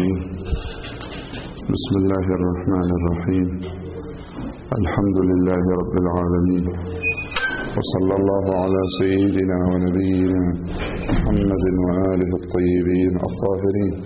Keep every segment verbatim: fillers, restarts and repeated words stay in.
الرجيم. بسم الله الرحمن الرحيم. الحمد لله رب العالمين، وصلى الله على سيدنا ونبينا محمد وآله الطيبين الطاهرين.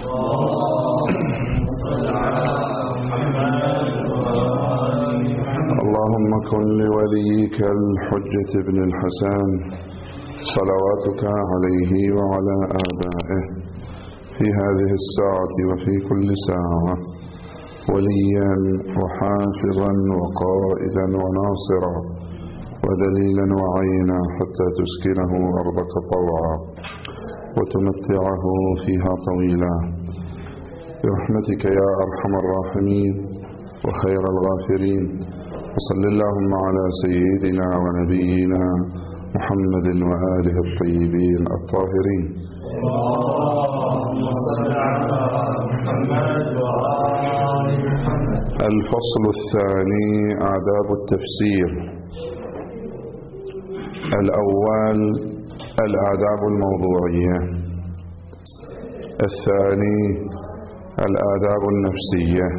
اللهم كن لوليك الحجة بن الحسن صلواتك عليه وعلى آبائه في هذه الساعة وفي كل ساعة وليا وحافظا وقائدا وناصرا ودليلا وعينا حتى تسكنه أرضك طوعا وتمتعه فيها طويلا برحمتك يا أرحم الراحمين وخير الغافرين. وصل اللهم على سيدنا ونبينا محمد وآله الطيبين الطاهرين. الفصل الثاني: آداب التفسير. الأول الآداب الموضوعية، الثاني الآداب النفسية،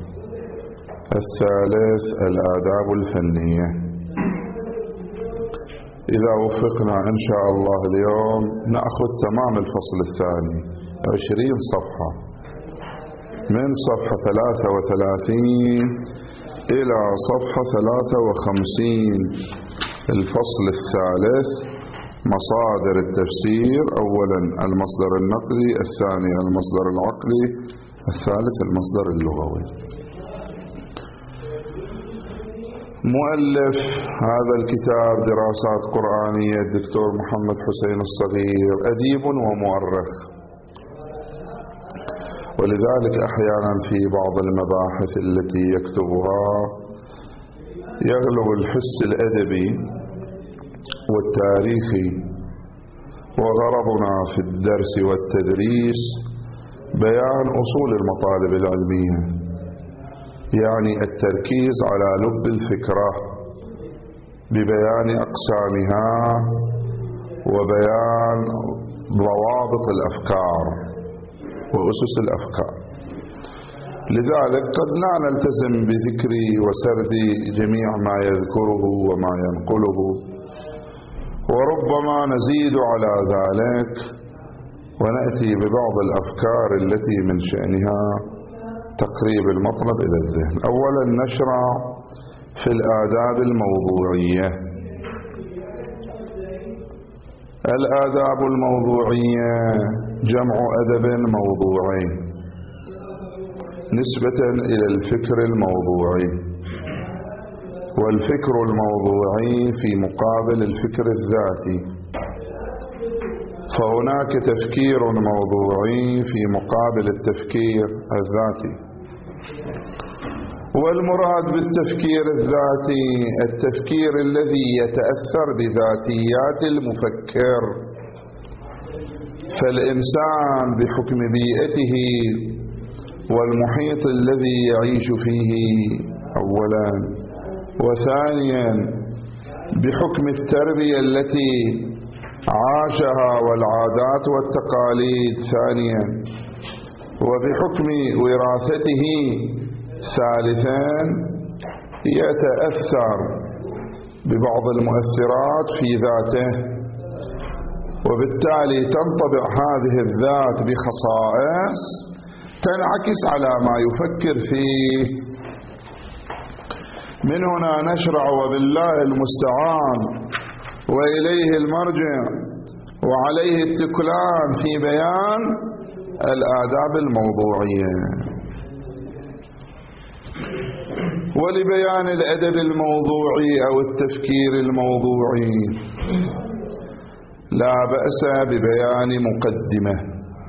الثالث الآداب الفنية. إذا وفقنا إن شاء الله اليوم نأخذ تمام الفصل الثاني، عشرين صفحة، من صفحة ثلاثة وثلاثين إلى صفحة ثلاثة وخمسين. الفصل الثالث: مصادر التفسير. أولا المصدر النقلي، الثاني المصدر العقلي، الثالث المصدر اللغوي. مؤلف هذا الكتاب دراسات قرآنية الدكتور محمد حسين الصغير أديب ومؤرخ، ولذلك أحيانا في بعض المباحث التي يكتبها يغلب الحس الأدبي والتاريخي، وغرضنا في الدرس والتدريس بيان أصول المطالب العلمية، يعني التركيز على لب الفكرة ببيان أقسامها وبيان ضوابط الأفكار وأسس الأفكار. لذلك قد لا نلتزم بذكر وسرد جميع ما يذكره وما ينقله، وربما نزيد على ذلك ونأتي ببعض الأفكار التي من شأنها تقريب المطلب إلى الذهن. أولا نشرع في الآداب الموضوعية. الآداب الموضوعية جمع أدب موضوعي نسبة إلى الفكر الموضوعي، والفكر الموضوعي في مقابل الفكر الذاتي، فهناك تفكير موضوعي في مقابل التفكير الذاتي. والمراد بالتفكير الذاتي التفكير الذي يتأثر بذاتيات المفكر، فالإنسان بحكم بيئته والمحيط الذي يعيش فيه أولا، وثانيا بحكم التربية التي عاشها والعادات والتقاليد ثانيا، وبحكم وراثته ثالثا، يتأثر ببعض المؤثرات في ذاته، وبالتالي تنطبع هذه الذات بخصائص تنعكس على ما يفكر فيه. من هنا نشرع وبالله المستعان وإليه المرجع وعليه التكلان في بيان الآداب الموضوعية. ولبيان الأدب الموضوعي أو التفكير الموضوعي لا بأس ببيان مقدمة.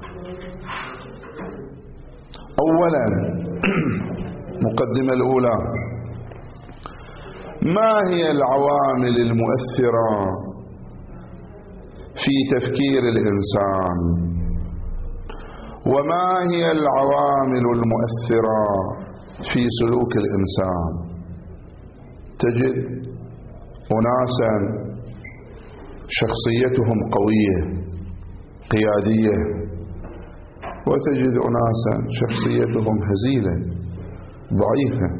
أولا مقدمة الأولى: ما هي العوامل المؤثرة في تفكير الإنسان؟ وما هي العوامل المؤثرة في سلوك الإنسان؟ تجد أناسا شخصيتهم قوية قيادية وتجد أناسا شخصيتهم هزيلة ضعيفة،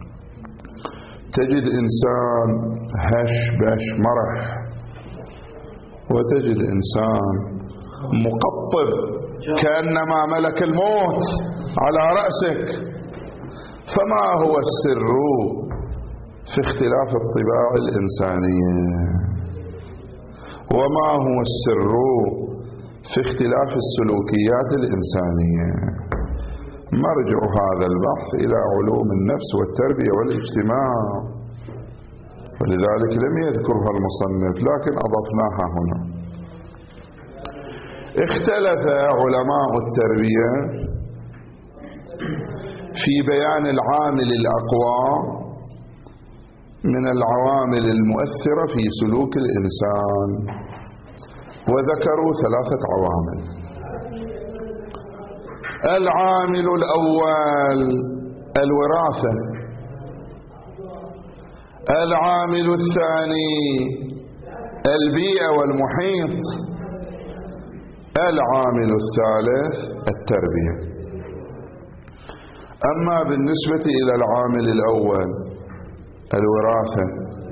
تجد إنسان هش بش مرح، وتجد إنسان مقطب كأنما ملك الموت على رأسك. فما هو السر في اختلاف الطباع الإنسانية؟ وما هو السر في اختلاف السلوكيات الإنسانية؟ مرجع هذا البحث إلى علوم النفس والتربية والاجتماع، ولذلك لم يذكرها المصنف لكن أضفناها هنا. اختلف علماء التربية في بيان العامل الأقوى من العوامل المؤثرة في سلوك الإنسان، وذكروا ثلاثة عوامل. العامل الأول الوراثة، العامل الثاني البيئة والمحيط، العامل الثالث التربية. أما بالنسبة إلى العامل الأول الوراثة،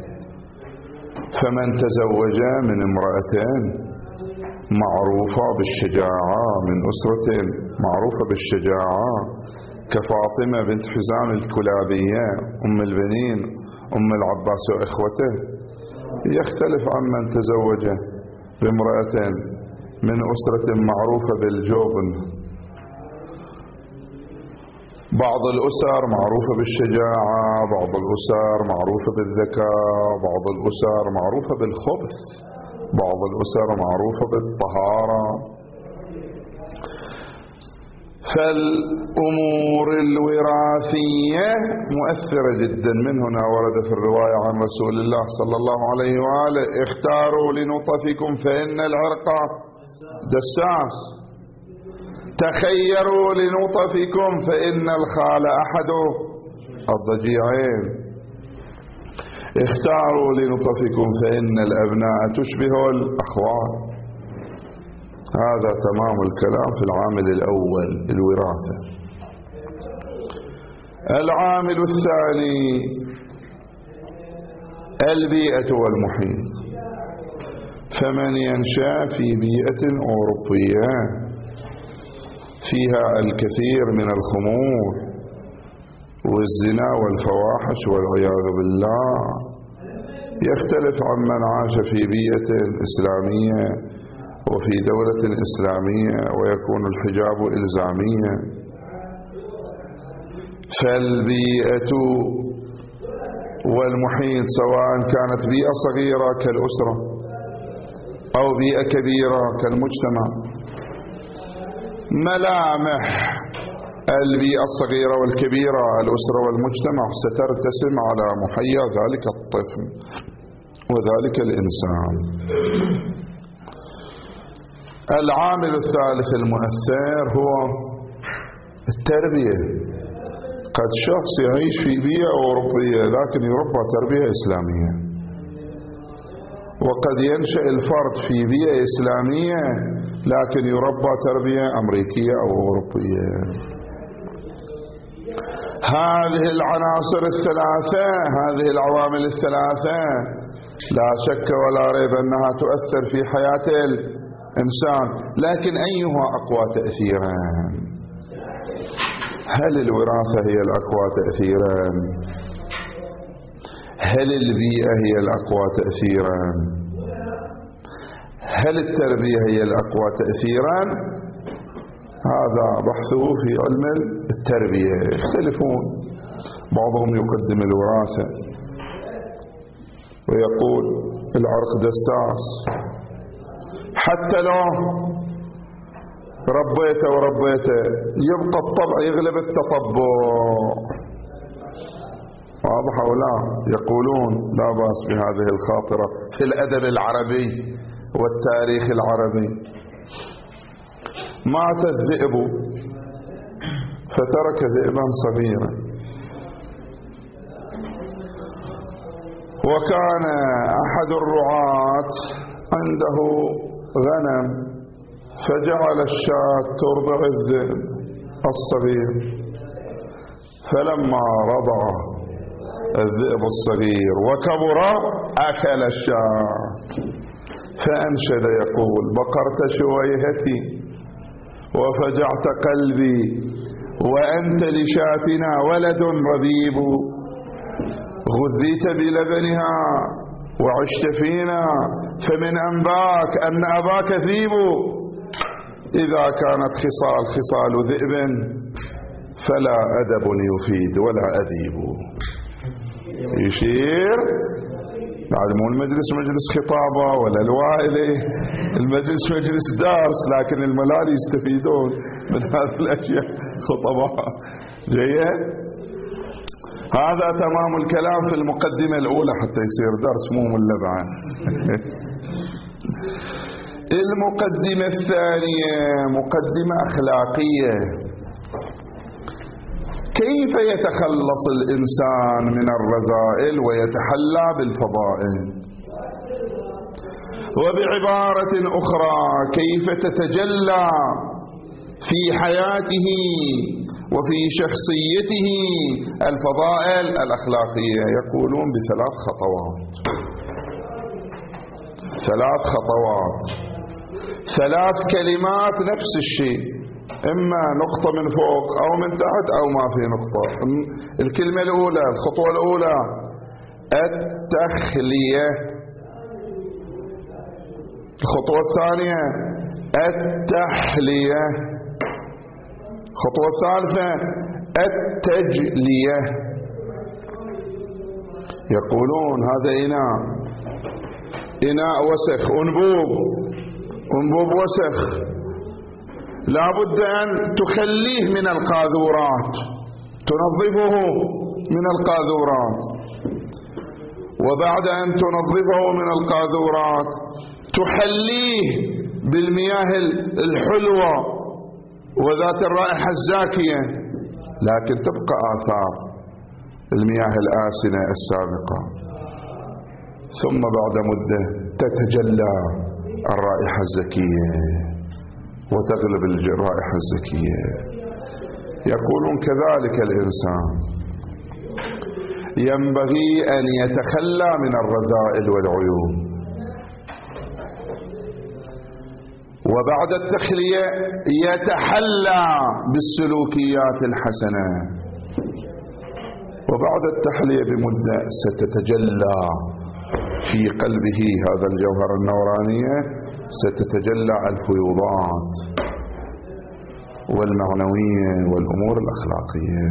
فمن تزوج من امرأتين معروفة بالشجاعة من أسرة معروفة بالشجاعة كفاطمة بنت حزام الكلابية أم البنين أم العباس وإخوته، يختلف عن من تزوج بامرأة من أسرة معروفة بالجبن. بعض الأسر معروفة بالشجاعة، بعض الأسر معروفة بالذكاء، بعض الأسر معروفة بالخبث، بعض الأسر معروفة بالطهارة. فالأمور الوراثية مؤثرة جدا. من هنا ورد في الرواية عن رسول الله صلى الله عليه وآله: اختاروا لنطفكم فإن العرق دساس، تخيروا لنطفكم فإن الخال أحد الضجيعين، اختاروا لنطفكم فإن الأبناء تشبه الأخوات. هذا تمام الكلام في العامل الأول الوراثة. العامل الثاني البيئة والمحيط. فمن ينشأ في بيئة أوروبية فيها الكثير من الخمور والزنا والفواحش والعياذ بالله يختلف عن من عاش في بيئة إسلامية وفي دولة إسلامية ويكون الحجاب إلزاميا. فالبيئة والمحيط سواء كانت بيئة صغيرة كالأسرة أو بيئة كبيرة كالمجتمع، ملامح البيئة الصغيرة والكبيرة الأسرة والمجتمع سترتسم على محيا ذلك الطفل وذلك الإنسان. العامل الثالث المؤثر هو التربية. قد شخص يعيش في بيئة أوروبية لكن يربى تربية إسلامية، وقد ينشأ الفرد في بيئة إسلامية لكن يربى تربية أمريكية أو أوروبية. هذه العناصر الثلاثة، هذه العوامل الثلاثة لا شك ولا ريب أنها تؤثر في حياة الإنسان، لكن أيها أقوى تأثيرا؟ هل الوراثة هي الأقوى تأثيرا؟ هل البيئة هي الأقوى تأثيرا؟ هل التربية هي الأقوى تأثيرا؟ هذا بحثه في علم التربية. يختلفون، بعضهم يقدم الوراثة ويقول العرق دساس، حتى لو ربيته وربيته يبقى الطبع يغلب التطبع. واضح أو لا؟ يقولون لا بأس بهذه الخاطرة في الأدب العربي والتاريخ العربي. مات الذئب فترك ذئبا صغيرا، وكان أحد الرعاة عنده غنم فجعل الشاة ترضع الذئب الصغير، فلما رضع الذئب الصغير وكبر أكل الشاة، فأنشد يقول: بقرت شويهتي وفجعت قلبي، وأنت لشاتنا ولد ربيب، غذيت بلبنها وعشت فينا، فمن أنباك أن أباك ذيب، إذا كانت خصال خصال ذئب فلا أدب يفيد ولا أديب. يشير بعد مو المجلس مجلس خطابة ولا الوائلة، المجلس مجلس دارس، لكن الملال يستفيدون من هذه الأشياء خطباء. جيد، هذا تمام الكلام في المقدمة الأولى حتى يصير درس مو ملبعا. المقدمة الثانية مقدمة أخلاقية، كيف يتخلص الإنسان من الرذائل ويتحلى بالفضائل، وبعبارة أخرى كيف تتجلى في حياته وفي شخصيته الفضائل الأخلاقية. يقولون بثلاث خطوات، ثلاث خطوات، ثلاث كلمات نفس الشيء، إما نقطة من فوق أو من تحت أو ما في نقطة. الكلمة الأولى، الخطوة الأولى التخلية، الخطوة الثانية التحلية، الخطوة الثالثة التجلية. يقولون هذا إناء، إناء وسخ، أنبوب، أنبوب وسخ، لا بد أن تخليه من القاذورات، تنظفه من القاذورات، وبعد أن تنظفه من القاذورات تحليه بالمياه الحلوة وذات الرائحة الزاكية، لكن تبقى آثار المياه الآسنة السابقة، ثم بعد مدة تتجلى الرائحة الزكية وتغلب الرائحة الزكية. يقولون كذلك الإنسان ينبغي أن يتخلى من الرذائل والعيوب، وبعد التخلية يتحلى بالسلوكيات الحسنة، وبعد التحلية بمدة ستتجلى في قلبه هذا الجوهر النورانية، ستتجلى الفيوضات والمعنوية والأمور الأخلاقية.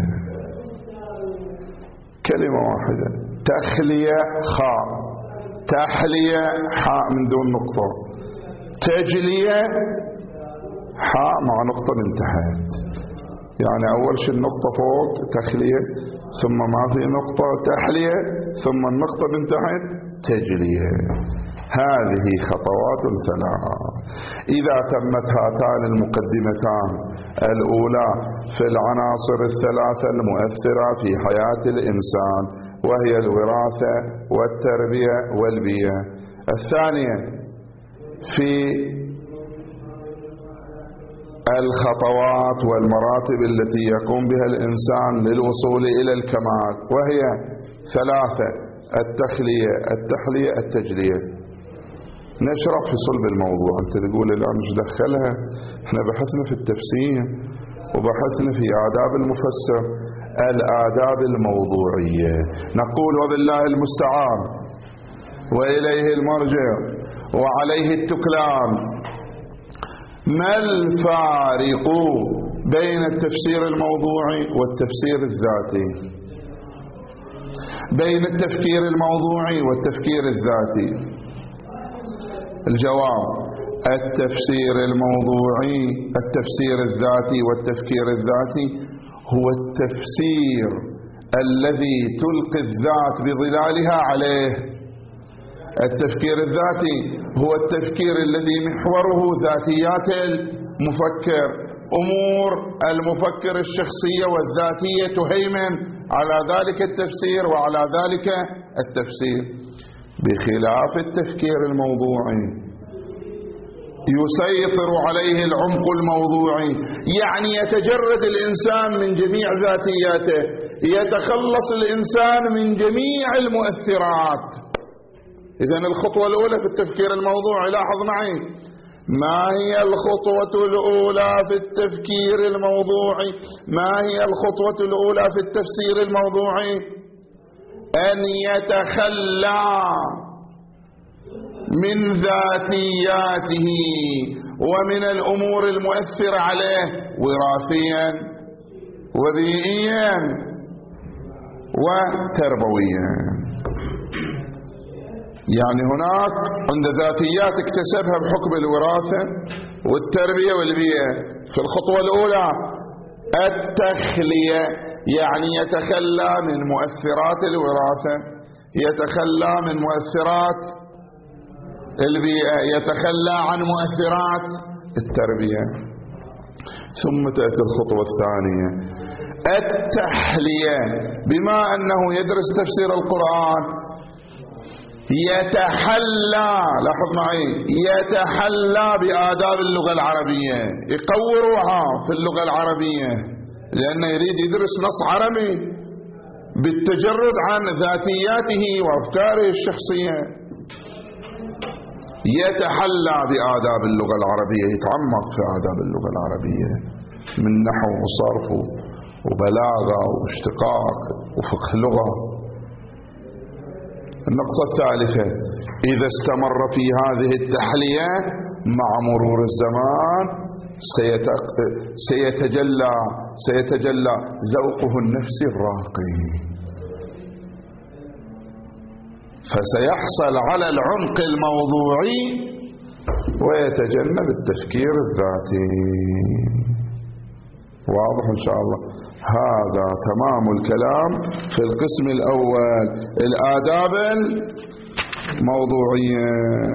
كلمة واحدة، تخلية خاء، تحلية حاء من دون نقطة، تجلية حاء مع نقطة من تحت. يعني أول شيء النقطة فوق تخلية، ثم ما في نقطة تحلية، ثم النقطة من تحت تجلية. هذه خطوات ثلاث. إذا تمت هاتان المقدمتان الأولى في العناصر الثلاثة المؤثرة في حياة الإنسان، وهي الوراثة والتربية والبيئة، الثانية في الخطوات والمراتب التي يقوم بها الإنسان للوصول إلى الكمال، وهي ثلاثة: التخلية، التحلية، التجلية. نشرح في صلب الموضوع. أنت تقول الآن مش دخلها، احنا بحثنا في التفسير وبحثنا في آداب المفسر، الآداب الموضوعية. نقول وبالله المستعان وإليه المرجع وعليه التكلان. ما الفارق بين التفسير الموضوعي والتفسير الذاتي؟ بين التفكير الموضوعي والتفكير الذاتي؟ الجواب: التفسير الموضوعي، التفسير الذاتي والتفكير الذاتي هو التفسير الذي تلقي الذات بظلالها عليه. التفكير الذاتي هو التفكير الذي محوره ذاتيات المفكر، أمور المفكر الشخصية والذاتية تهيمن على ذلك التفسير وعلى ذلك التفسير، بخلاف التفكير الموضوعي يسيطر عليه العمق الموضوعي، يعني يتجرد الإنسان من جميع ذاتياته، يتخلص الإنسان من جميع المؤثرات. إذن الخطوة الأولى في التفكير الموضوعي، لاحظ معي، ما هي الخطوة الأولى في التفكير الموضوعي؟ ما هي الخطوة الأولى في التفسير الموضوعي؟ أن يتخلى من ذاتياته ومن الأمور المؤثرة عليه وراثيا وبيئيا وتربويا. يعني هناك عند ذاتيات اكتسبها بحكم الوراثة والتربية والبيئة. في الخطوة الأولى التخلية، يعني يتخلى من مؤثرات الوراثة، يتخلى من مؤثرات البيئة، يتخلى عن مؤثرات التربية. ثم تأتي الخطوة الثانية التحلية، بما أنه يدرس تفسير القرآن يتحلى، لاحظ معي، يتحلى بآداب اللغة العربية، يقوي روحه في اللغة العربية، لأنه يريد يدرس نص عربي بالتجرد عن ذاتياته وأفكاره الشخصية. يتحلى بآداب اللغة العربية، يتعمق في آداب اللغة العربية من نحو وصرف وبلاغة واشتقاق وفقه لغة. النقطة الثالثة إذا استمر في هذه التحلية مع مرور الزمان سيتجلى سيتجلى ذوقه النفسي الراقي، فسيحصل على العمق الموضوعي ويتجنب التفكير الذاتي. واضح إن شاء الله؟ هذا تمام الكلام في القسم الأول، الآداب الموضوعية.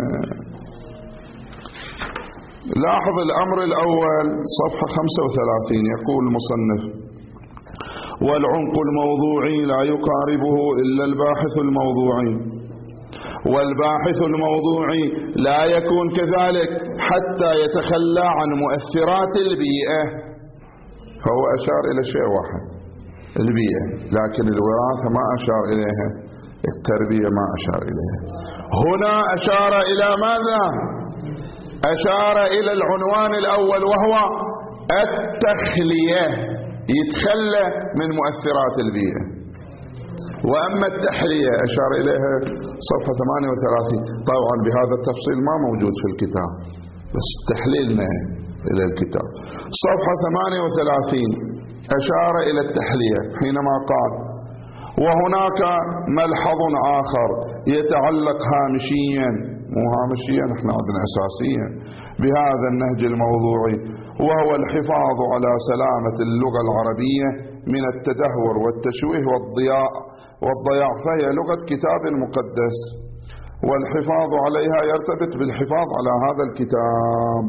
لاحظ الأمر الأول صفحة خمسة وثلاثين، يقول المصنف: والعمق الموضوعي لا يقاربه إلا الباحث الموضوعي، والباحث الموضوعي لا يكون كذلك حتى يتخلى عن مؤثرات البيئة. فهو أشار إلى شيء واحد، البيئة، لكن الوراثة ما أشار إليها، التربية ما أشار إليها. هنا أشار إلى ماذا؟ أشار إلى العنوان الأول وهو التخلية، يتخلى من مؤثرات البيئة. وأما التحلية أشار إليها صفحة ثمانية وثلاثين، طبعا بهذا التفصيل ما موجود في الكتاب، بس تحليلنا إلى الكتاب. صفحة ثمانية وثلاثين أشار إلى التحلية حينما قال: وهناك ملحظ آخر يتعلق هامشيا، مو هامشيا، احنا عندنا أساسيا، بهذا النهج الموضوعي، وهو الحفاظ على سلامة اللغة العربية من التدهور والتشويه والضياع والضياع فهي لغة كتاب المقدس، والحفاظ عليها يرتبط بالحفاظ على هذا الكتاب.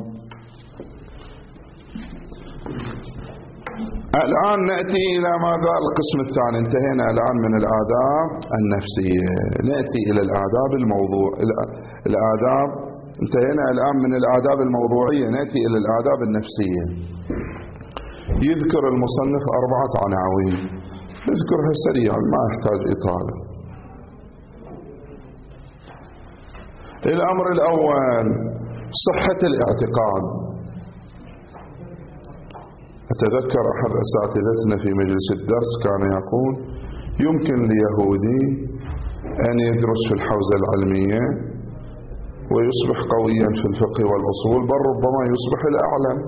الآن نأتي إلى ماذا؟ القسم الثاني. انتهينا الآن من الآداب النفسية، نأتي إلى الآداب الموضوع الآداب انتهينا الآن من الآداب الموضوعية، نأتي إلى الآداب النفسية. يذكر المصنف أربعة عناوين، نذكرها سريعا ما يحتاج إطالة. الأمر الأول صحة الاعتقاد. أتذكر أحد أساتذتنا في مجلس الدرس كان يقول: يمكن ليهودي أن يدرس في الحوزة العلمية ويصبح قويا في الفقه والأصول، بل ربما يصبح الأعلم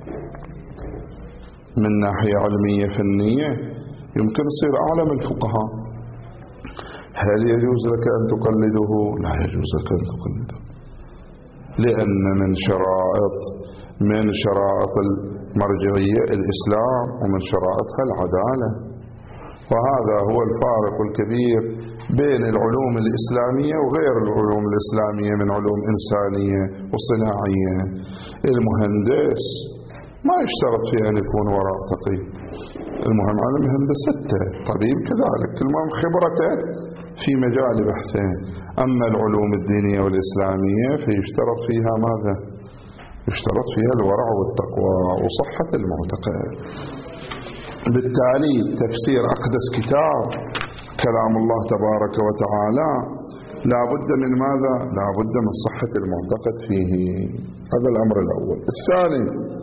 من ناحية علمية فنية، يمكن يصير أعلم الفقهاء. هل يجوز لك أن تقلده؟ لا يجوز لك أن تقلده، لأن من شرائط من شرائط المرجعية الإسلام، ومن شرائطها العدالة. وهذا هو الفارق الكبير بين العلوم الإسلامية وغير العلوم الإسلامية من علوم إنسانية وصناعية. المهندس ما يشترط فيه أن يكون وراء تقي، المهم علم هندسته، طبيب كذلك، المهم خبرته في مجال بحثه. أما العلوم الدينية والإسلامية فيشترط فيها ماذا؟ يشترط فيها الورع والتقوى وصحة المعتقد. بالتالي تفسير أقدس كتاب كلام الله تبارك وتعالى لا بد من ماذا؟ لا بد من صحة المعتقد فيه. هذا الأمر الأول. الثاني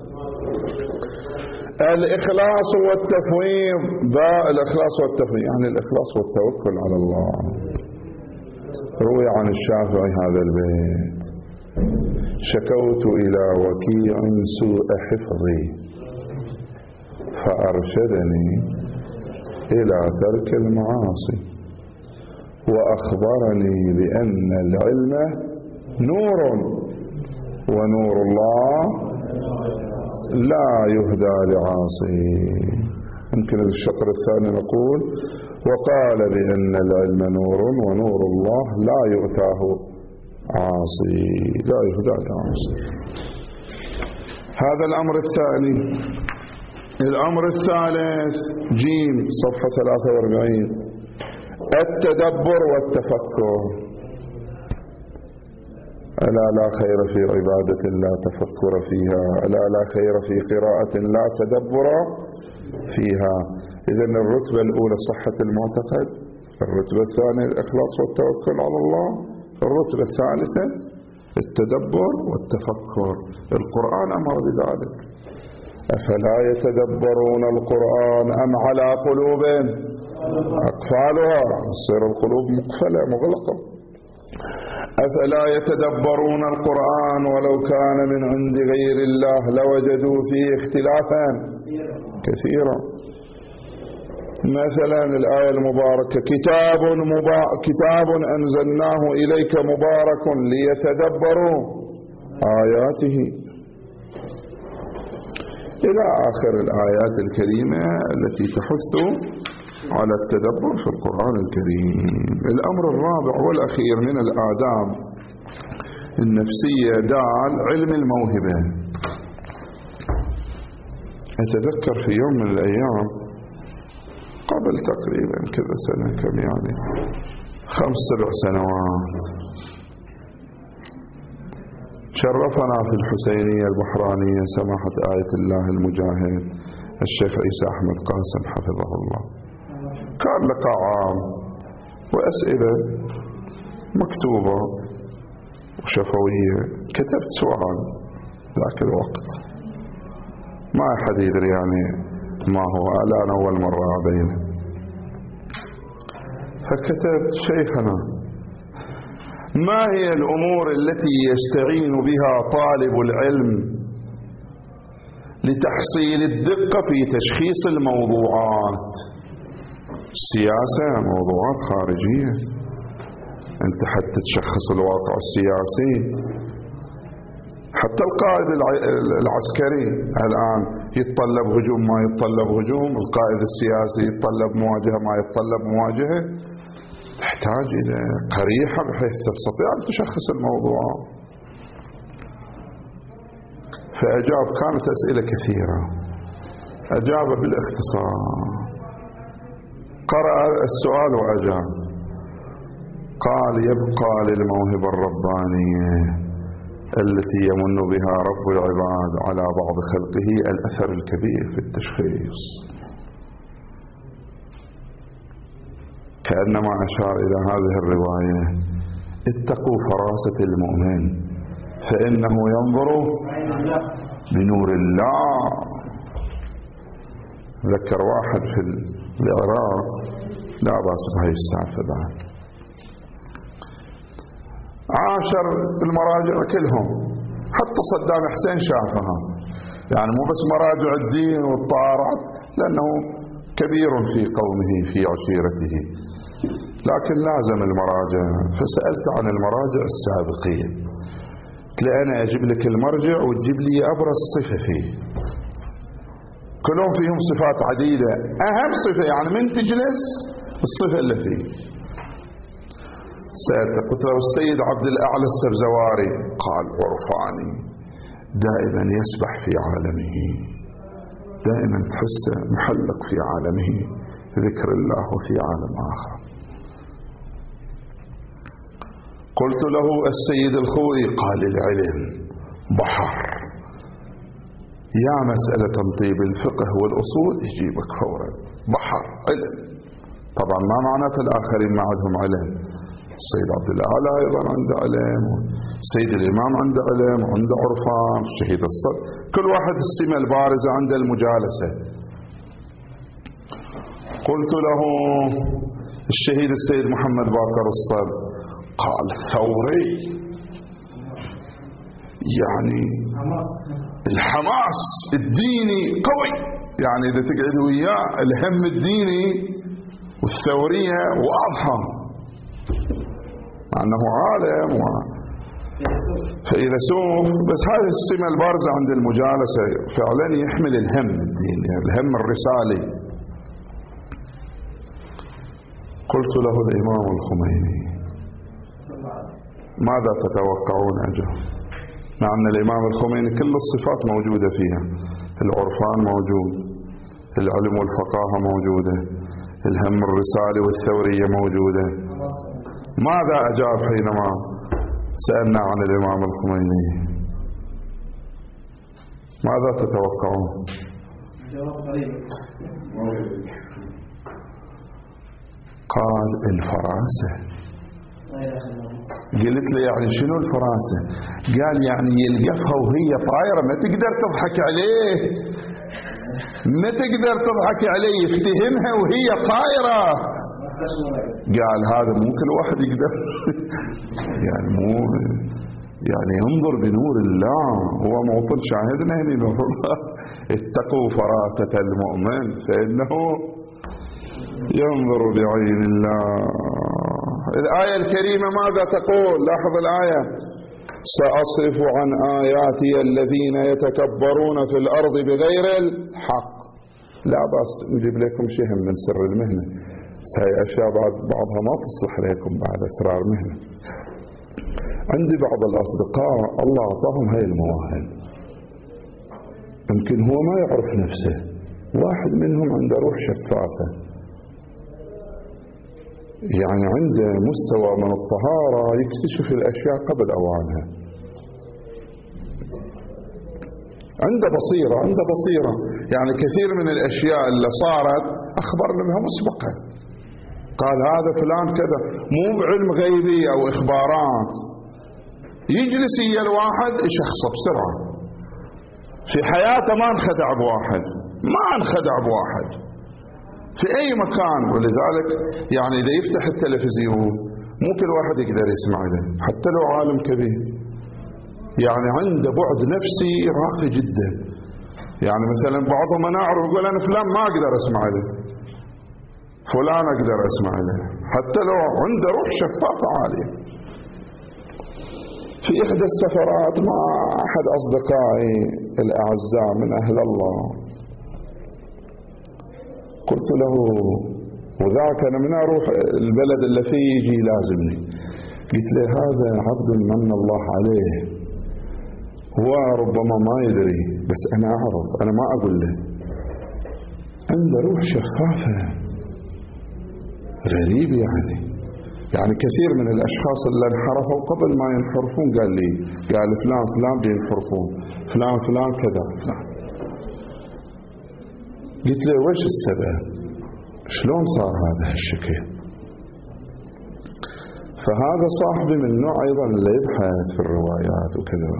الإخلاص والتفويض. باء الإخلاص والتفويض يعني الإخلاص والتوكل على الله. روي عن الشافعي هذا البيت: شكوت إلى وكيع سوء حفظي فأرشدني إلى ترك المعاصي وأخبرني بأن العلم نور ونور الله لا يهدى لعاصي. يمكن الشطر الثاني نقول: وقال بأن العلم نور ونور الله لا يؤتاه عاصي لا يهدى لعاصي. هذا الأمر الثاني. الأمر الثالث جيم صفحة ثلاثة وأربعين: التدبر والتفكر. ألا لا خير في عبادة لا تفكر فيها، ألا لا خير في قراءة لا تدبر فيها. إذن الرتبة الأولى صحة المعتقد، الرتبة الثانية الإخلاص والتوكل على الله، الرتبة الثالثة التدبر والتفكر. القرآن أمر بذلك: أفلا يتدبرون القرآن أم على قلوب أقفالها. تصير القلوب مقفلة مغلقة. أفلا يتدبرون القرآن ولو كان من عند غير الله لوجدوا فيه اختلافا كثيرا. مثلا الآية المباركة: كتاب مبا... كتاب أنزلناه إليك مبارك ليتدبروا آياته، إلى آخر الآيات الكريمة التي تحث على التدبر في القرآن الكريم. الأمر الرابع والأخير من الآداب النفسية دال علم الموهبة. أتذكر في يوم من الأيام قبل تقريبا كذا سنة، كم يعني خمس سبع سنوات، شرفنا في الحسينية البحرانية سماحة آية الله المجاهد الشيخ عيسى أحمد قاسم حفظه الله. كان لقاء عام وأسئلة مكتوبة وشفوية. كتبت سؤال ذاك الوقت، ما أحد يدري يعني ما هو، الآن أول مرة أبينه. فكتبت: شيخنا، ما هي الأمور التي يستعين بها طالب العلم لتحصيل الدقة في تشخيص الموضوعات؟ السياسة موضوعات خارجية، أنت حتى تشخص الواقع السياسي. حتى القائد العسكري الآن يتطلب هجوم ما يتطلب هجوم، القائد السياسي يتطلب مواجهة ما يتطلب مواجهة. تحتاج إلى قريحة بحيث تستطيع أن تشخص الموضوع. فأجاب، كانت أسئلة كثيرة، أجاب بالاختصار، قرأ السؤال وأجاب. قال: يبقى للموهبة الربانية التي يمن بها رب العباد على بعض خلقه الأثر الكبير في التشخيص. كأنما أشار إلى هذه الرواية: اتقوا فراسة المؤمن فإنه ينظر بنور الله. ذكر واحد في العراق، لا بأس بهاي السالفة بعد، عاشر المراجع كلهم، حتى صدام حسين شافها، يعني مو بس مراجع الدين والطارات، لأنه كبير في قومه في عشيرته، لكن لازم المراجع. فسألت عن المراجع السابقين، قلت له: أنا أجيب لك المرجع وتجيب لي أبرز صفة فيه. كلهم فيهم صفات عديدة، أهم صفة يعني من تجلس الصفة اللي فيه. سألت، قلت له: السيد عبد الأعلى السبزواري؟ قال: عرفاني، دائما يسبح في عالمه، دائما تحسه محلق في عالمه، ذكر الله في عالم آخر. قلت له: السيد الخوئي؟ قال: العلم بحر يا مسألة تنطيب الفقه والأصول يجيبك فورا بحر علم. طبعا ما معناته الآخرين ما عندهم علم، السيد عبد الأعلى أيضا عنده علم، السيد الإمام عنده علم وعنده عرفان، الشهيد الصدر، كل واحد السمة البارزة عنده المجالسة. قلت له الشهيد السيد محمد باقر الصدر، قال ثوري، يعني الحماس الديني قوي، يعني إذا تقعد وياه الهم الديني والثورية واضحة، مع أنه عالم فيلسوف، بس هذه السمة البارزة عند المجالسة فعلا يحمل الهم الديني، يعني الهم الرسالي. قلت له الإمام الخميني ماذا تتوقعون أجل؟ مع أن الإمام الخميني كل الصفات موجودة فيها، العرفان موجود، العلم والفقاهة موجودة، الهم الرسالي والثورية موجودة. ماذا أجاب حينما سألنا عن الإمام الخميني؟ ماذا تتوقعون؟ قال الفراسة. قلت له يعني شنو الفراسة؟ قال يعني يلقفها وهي طايرة ما تقدر تضحك عليه، ما تقدر تضحك عليه، يفتهمها وهي طايرة. قال هذا مو كل واحد يقدر يعني مو يعني ينظر بنور الله، هو موطن شاهدنا هنا نور الله، اتقوا فراسة المؤمن فإنه ينظر بعين الله. الآية الكريمة ماذا تقول؟ لاحظ الآية: سأصرف عن آياتي الذين يتكبرون في الأرض بغير الحق. لا بس نجيب لكم شيء من سر المهنة، هاي أشياء بعضها ما تصلح لكم بعد أسرار مهنة. عندي بعض الأصدقاء الله أعطاهم هاي المواهب، يمكن هو ما يعرف نفسه، واحد منهم عنده روح شفافة، يعني عنده مستوى من الطهارة يكتشف الأشياء قبل أوانها، عنده بصيرة، عنده بصيرة، يعني كثير من الأشياء اللي صارت أخبرنا بها مسبقا، قال هذا فلان كذا، مو بعلم غيبي أو إخبارات، يجلس يا الواحد يشخصه بسرعة، في حياته ما انخدع بواحد، ما انخدع بواحد في أي مكان. ولذلك يعني إذا يفتح التلفزيون مو كل واحد يقدر يسمع له حتى لو عالم كبير، يعني عنده بعد نفسي راقي جدا. يعني مثلا بعضهم أنا أعرف يقول أنا فلان ما أقدر أسمع له، فلان أقدر أسمع له حتى لو عنده روح شفافة عالية. في إحدى السفرات مع أحد أصدقائي الأعزاء من أهل الله، قلت له وذاك أنا من أروح البلد اللي فيه يجي لازمني، قلت له هذا عبد من الله عليه، هو ربما ما يدري بس أنا أعرف، أنا ما أقول له، عنده روح شفافة غريب. يعني يعني كثير من الأشخاص اللي انحرفوا قبل ما ينحرفون قال لي، قال فلان فلان بينحرفون، فلان فلان كذا فلان. قلت له وش السبب؟ شلون صار هذا الشكل؟ فهذا صاحبي من النوع أيضا اللي يبحث في الروايات وكذا.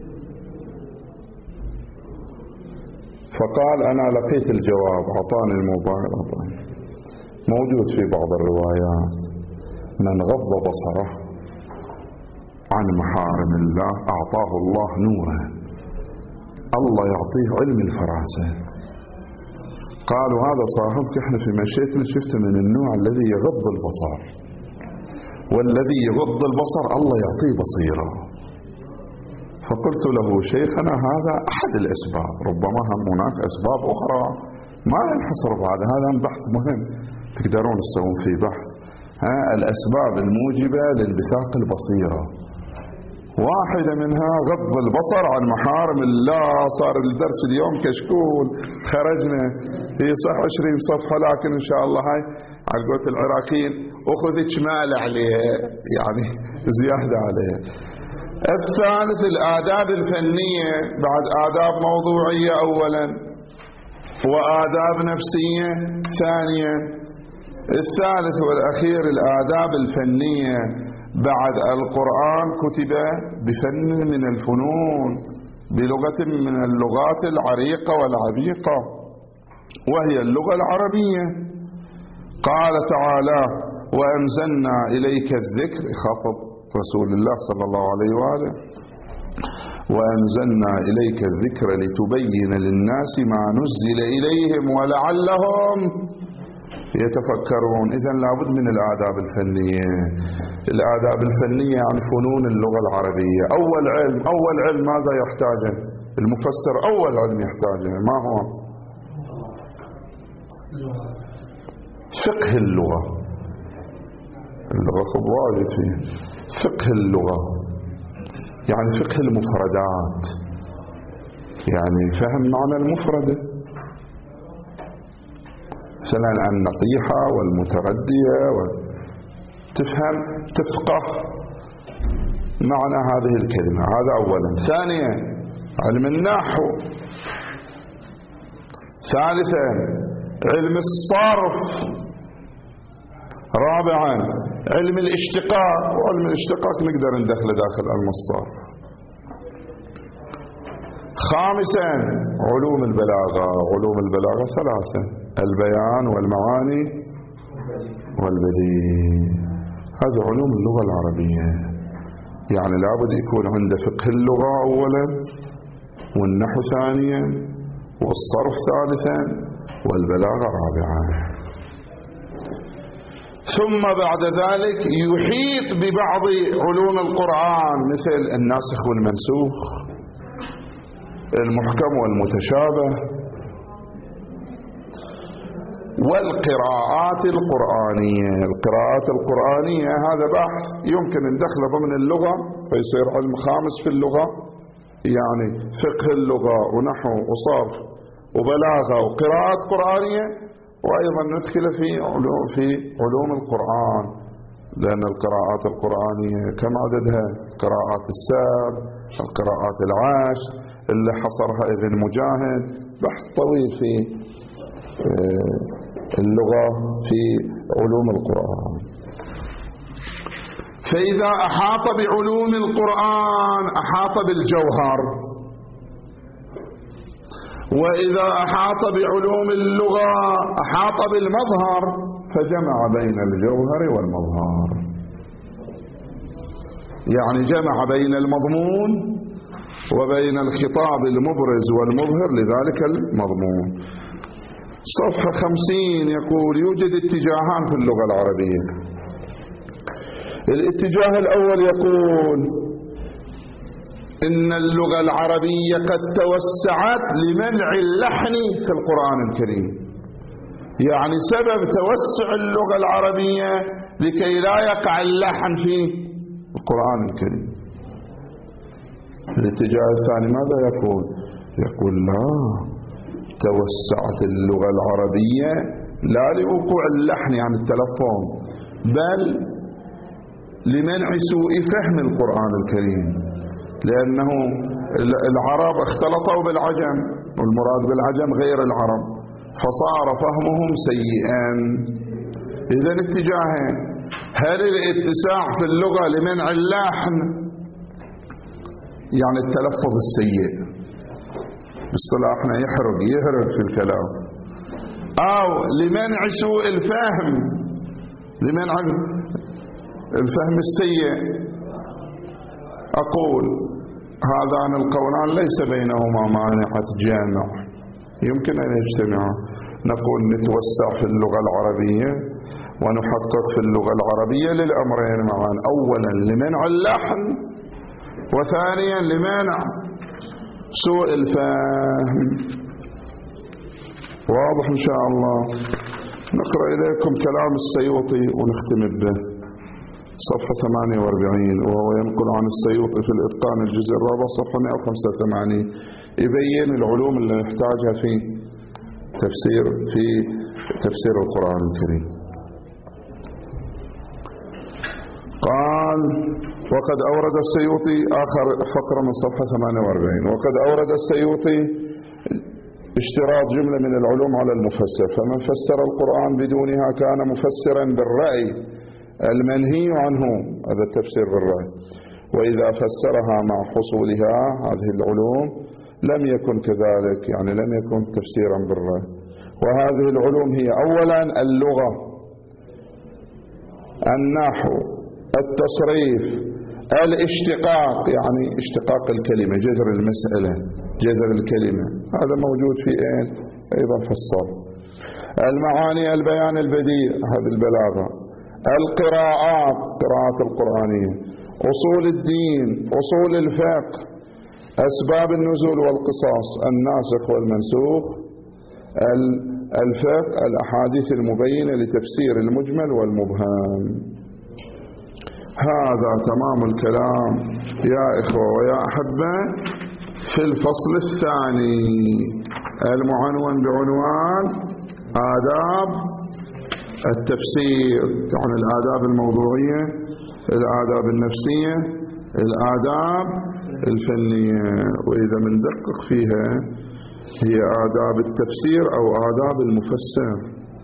فقال أنا لقيت الجواب، أعطاني الموبايل، أعطاني موجود في بعض الروايات: من غض بصره عن محارم الله أعطاه الله نورا، الله يعطيه علم الفراسة. قالوا هذا صاحبك احنا في مشيتنا شفته من النوع الذي يغض البصر، والذي يغض البصر الله يعطيه بصيرة. فقلت له شيخنا هذا أحد الأسباب، ربما هم هناك أسباب أخرى ما ينحصر بهذا، هذا بحث مهم تقدرون تسوون فيه بحث. ها الأسباب الموجبة لانبثاق البصيرة، واحدة منها غض البصر عن محارم الله. صار الدرس اليوم كشكول، خرجنا هي صح عشرين صفحة، لكن إن شاء الله هاي على قولة العراقيين أخذ إجمال عليها، يعني زيادة عليها. الثالث الآداب الفنية، بعد آداب موضوعية أولا وآداب نفسية ثانيا. الثالث والأخير الآداب الفنية، بعد القرآن كتب بفن من الفنون بلغة من اللغات العريقة والعبيقة وهي اللغة العربية. قال تعالى وأنزلنا إليك الذكر، خاطب رسول الله صلى الله عليه وآله، وأنزلنا إليك الذكر لتبين للناس ما نزل إليهم ولعلهم يتفكرون. إذن لابد من الآداب الفنية. الآداب الفنية عن فنون اللغة العربية. أول علم أول علم ماذا يحتاجه المفسر؟ أول علم يحتاجه ما هو؟ فقه اللغة. اللغة خب واجد فيه فقه اللغة، يعني فقه المفردات، يعني فهم معنى المفردة، مثلا النطيحة والمتردية، وتفهم تفقه معنى هذه الكلمة. هذا أولا. ثانيا علم النحو. ثالثا علم الصرف. رابعا علم الاشتقاق، وعلم الاشتقاق نقدر ندخله داخل علم الصرف. خامسا علوم البلاغة. علوم البلاغة ثلاثة: البيان والمعاني والبديع. هذا علوم اللغة العربية. يعني لابد يكون عنده فقه اللغة أولا، والنحو ثانيا، والصرف ثالثا، والبلاغة رابعا. ثم بعد ذلك يحيط ببعض علوم القرآن مثل الناسخ والمنسوخ، المحكم والمتشابه، والقراءات القرآنية. القراءات القرآنية هذا بحث يمكن ندخله ضمن اللغة فيصير علم خامس في اللغة، يعني فقه اللغة ونحو وصرف وبلاغة وقراءات قرآنية، وأيضا ندخل في علوم في علوم القرآن، لأن القراءات القرآنية كم عددها؟ قراءات السبع، القراءات العشر اللي حصرها ابن مجاهد، بحث طويل في اللغة في علوم القرآن. فإذا أحاط بعلوم القرآن أحاط بالجوهر، وإذا أحاط بعلوم اللغة أحاط بالمظهر، فجمع بين الجوهر والمظهر، يعني جمع بين المضمون وبين الخطاب المبرز والمظهر لذلك المضمون. صفحة خمسين يقول يوجد اتجاهان في اللغة العربية. الاتجاه الأول يقول إن اللغة العربية قد توسعت لمنع اللحن في القرآن الكريم، يعني سبب توسع اللغة العربية لكي لا يقع اللحن في القرآن الكريم. الاتجاه الثاني ماذا يقول؟ يقول لا، توسعت اللغة العربية لا لوقوع اللحن يعني التلفظ، بل لمنع سوء فهم القرآن الكريم، لأنه العرب اختلطوا بالعجم، والمراد بالعجم غير العرب، فصار فهمهم سيئا. إذن اتجاهين: هل الاتساع في اللغة لمنع اللحن يعني التلفظ السيء، باصطلاحنا يحرق يهرق في الكلام، أو لمنع سوء الفهم، لمنع الفهم السيء؟ أقول هذان القولان ليس بينهما مانعة جامع، يمكن أن يجتمعا. نقول نتوسع في اللغة العربية ونحقق في اللغة العربية للأمرين معا: أولا لمنع اللحن، وثانيا لمنع سوء الفهم. واضح إن شاء الله. نقرأ إليكم كلام السيوطي ونختم به، صفحة ثمانية وأربعين، وهو ينقل عن السيوطي في الإتقان الجزء الرابع صفحة مئة وخمسة وثمانين، يبين العلوم اللي نحتاجها في تفسير في تفسير القرآن الكريم. قال وقد أورد السيوطي آخر فقرة من صفحة ثمانية وأربعين، وقد أورد السيوطي اشتراط جملة من العلوم على المفسر، فمن فسر القرآن بدونها كان مفسرا بالرأي المنهي عنه، هذا التفسير بالرأي، وإذا فسرها مع حصولها هذه العلوم لم يكن كذلك، يعني لم يكن تفسيرا بالرأي. وهذه العلوم هي أولا اللغة، النحو، التصريف، الاشتقاق، يعني اشتقاق الكلمة، جذر المسألة، جذر الكلمة، هذا موجود في ايه ايضا فصل. المعاني، البيان البديع، هذه البلاغة. القراءات، قراءات القرآنية. أصول الدين، أصول الفقه، أسباب النزول والقصاص، الناسخ والمنسوخ، الفقه، الأحاديث المبينة لتفسير المجمل والمبهم. هذا تمام الكلام يا إخوة ويا أحبة في الفصل الثاني المعنون بعنوان آداب التفسير، يعني الآداب الموضوعية، الآداب النفسية، الآداب الفنية. وإذا مندقق فيها هي آداب التفسير أو آداب المفسر،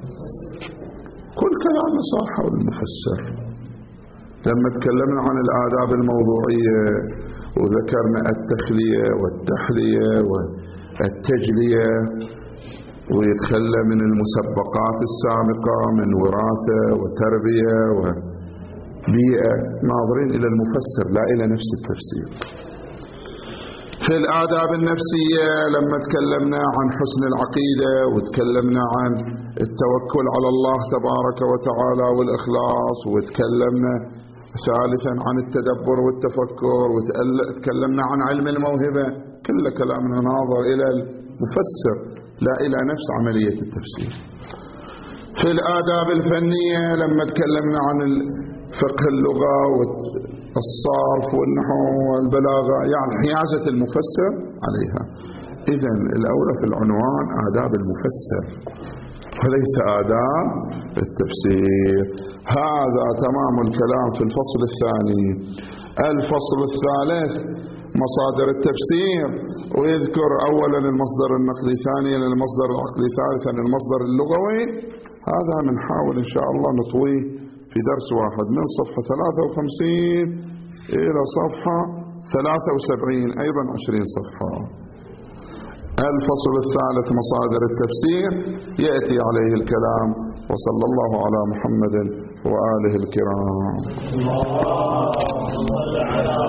كل كلام صار حول المفسر. لما تكلمنا عن الآداب الموضوعية وذكرنا التخلية والتحلية والتجلية، ويتخلى من المسبقات السابقة من وراثة وتربية وبيئة، ناظرين إلى المفسر لا إلى نفس التفسير. في الآداب النفسية لما تكلمنا عن حسن العقيدة وتكلمنا عن التوكل على الله تبارك وتعالى والإخلاص، وتكلمنا ثالثا عن التدبر والتفكر، وتكلمنا عن علم الموهبة، كل كلامنا ناظر إلى المفسر لا إلى نفس عملية التفسير. في الآداب الفنية لما تكلمنا عن فقه اللغة والصرف والنحو والبلاغة، يعني حيازة المفسر عليها. إذن الأولى في العنوان آداب المفسر وليس آداب التفسير. هذا تمام الكلام في الفصل الثاني. الفصل الثالث مصادر التفسير، ويذكر أولا المصدر النقلي، ثانيا المصدر العقلي، ثالثا المصدر اللغوي. هذا بنحاول إن شاء الله نطويه في درس واحد من صفحة ثلاثة وخمسين إلى صفحة ثلاثة وسبعين، أيضا عشرين صفحة. الفصل الثالث مصادر التفسير يأتي عليه الكلام، وصلى الله على محمد وآله الكرام.